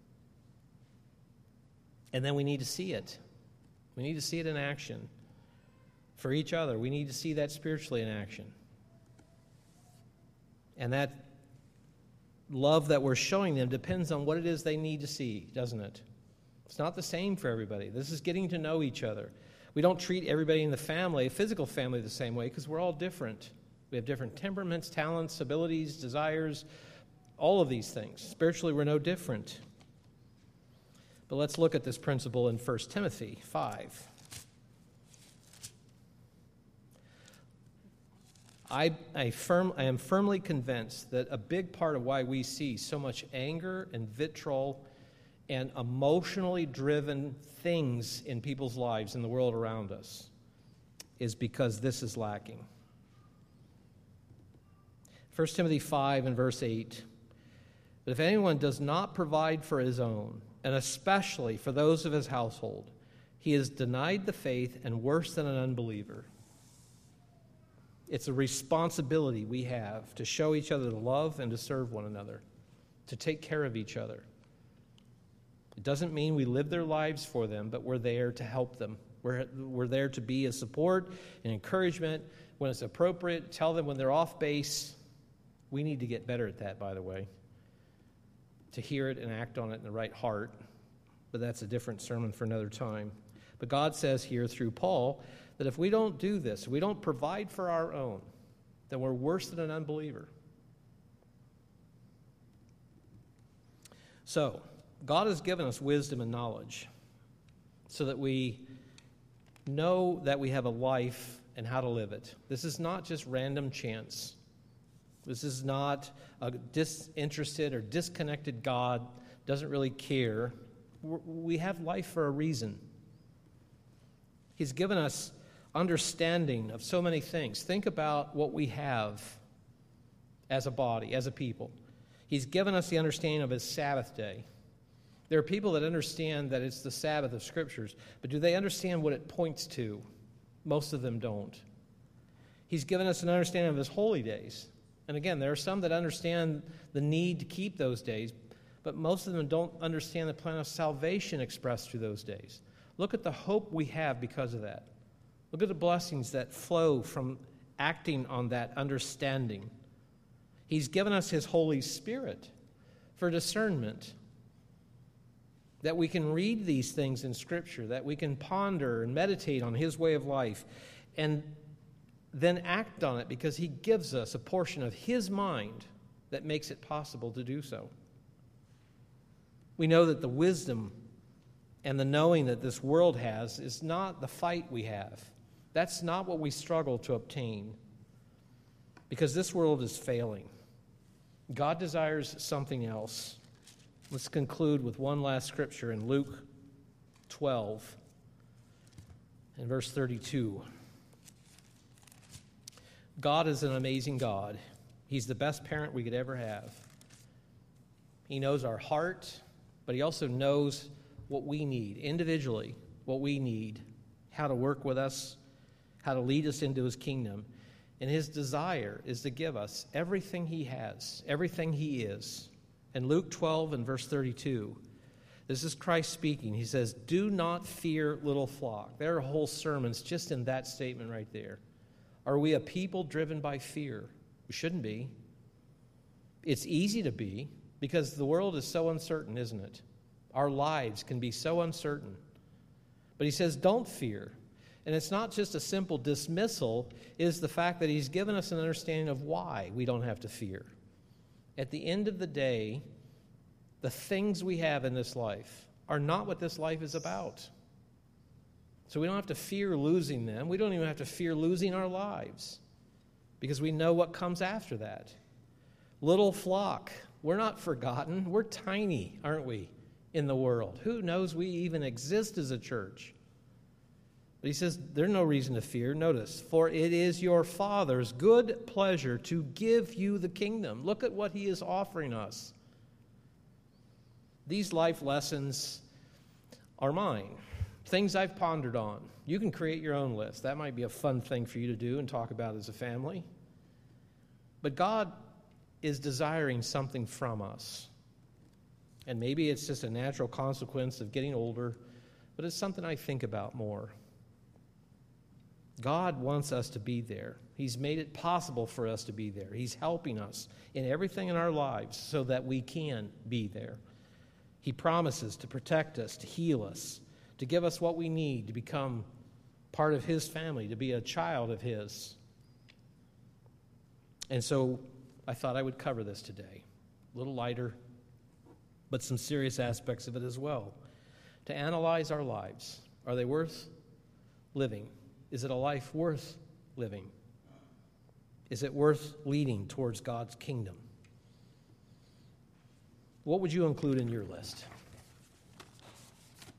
And then we need to see it. We need to see it in action. For each other, we need to see that spiritually in action. And that love that we're showing them depends on what it is they need to see, doesn't it? It's not the same for everybody. This is getting to know each other. We don't treat everybody in the family, physical family, the same way because we're all different. We have different temperaments, talents, abilities, desires, all of these things. Spiritually, we're no different. But let's look at this principle in 1 Timothy 5. I am firmly convinced that a big part of why we see so much anger and vitriol and emotionally driven things in people's lives in the world around us is because this is lacking. 1 Timothy 5 and verse 8, but if anyone does not provide for his own, and especially for those of his household, he is denied the faith and worse than an unbeliever. It's a responsibility we have to show each other the love and to serve one another, to take care of each other. It doesn't mean we live their lives for them, but we're there to help them. We're there to be a support and encouragement when it's appropriate. Tell them when they're off base. We need to get better at that, by the way, to hear it and act on it in the right heart. But that's a different sermon for another time. But God says here through Paul that if we don't do this, we don't provide for our own, then we're worse than an unbeliever. So, God has given us wisdom and knowledge so that we know that we have a life and how to live it. This is not just random chance. This is not a disinterested or disconnected God, doesn't really care. We have life for a reason. He's given us understanding of so many things. Think about what we have as a body, as a people. He's given us the understanding of his Sabbath day. There are people that understand that it's the Sabbath of Scriptures, but do they understand what it points to? Most of them don't. He's given us an understanding of his holy days. And again, there are some that understand the need to keep those days, but most of them don't understand the plan of salvation expressed through those days. Look at the hope we have because of that. Look at the blessings that flow from acting on that understanding. He's given us his Holy Spirit for discernment, that we can read these things in Scripture, that we can ponder and meditate on his way of life, and then act on it because he gives us a portion of his mind that makes it possible to do so. We know that the wisdom and the knowing that this world has is not the fight we have. That's not what we struggle to obtain, because this world is failing. God desires something else. Let's conclude with one last scripture in Luke 12 and verse 32. God is an amazing God. He's the best parent we could ever have. He knows our heart, but he also knows what we need individually, what we need, how to work with us, how to lead us into his kingdom. And his desire is to give us everything he has, everything he is. In Luke 12 and verse 32, this is Christ speaking. He says, do not fear, little flock. There are whole sermons just in that statement right there. Are we a people driven by fear? We shouldn't be. It's easy to be because the world is so uncertain, isn't it? Our lives can be so uncertain. But he says, don't fear. And it's not just a simple dismissal. It is the fact that he's given us an understanding of why we don't have to fear. At the end of the day, the things we have in this life are not what this life is about. So we don't have to fear losing them. We don't even have to fear losing our lives because we know what comes after that. Little flock, we're not forgotten. We're tiny, aren't we, in the world? Who knows we even exist as a church? But he says there's no reason to fear. Notice, for it is your Father's good pleasure to give you the kingdom. Look at what he is offering us. These life lessons are mine, things I've pondered on. You can create your own list. That might be a fun thing for you to do and talk about as a family. But God is desiring something from us. And maybe it's just a natural consequence of getting older, but it's something I think about more. God wants us to be there. He's made it possible for us to be there. He's helping us in everything in our lives so that we can be there. He promises to protect us, to heal us, to give us what we need to become part of his family, to be a child of his. And so I thought I would cover this today. A little lighter, but some serious aspects of it as well. To analyze our lives. Are they worth living? Is it a life worth living? Is it worth leading towards God's kingdom? What would you include in your list?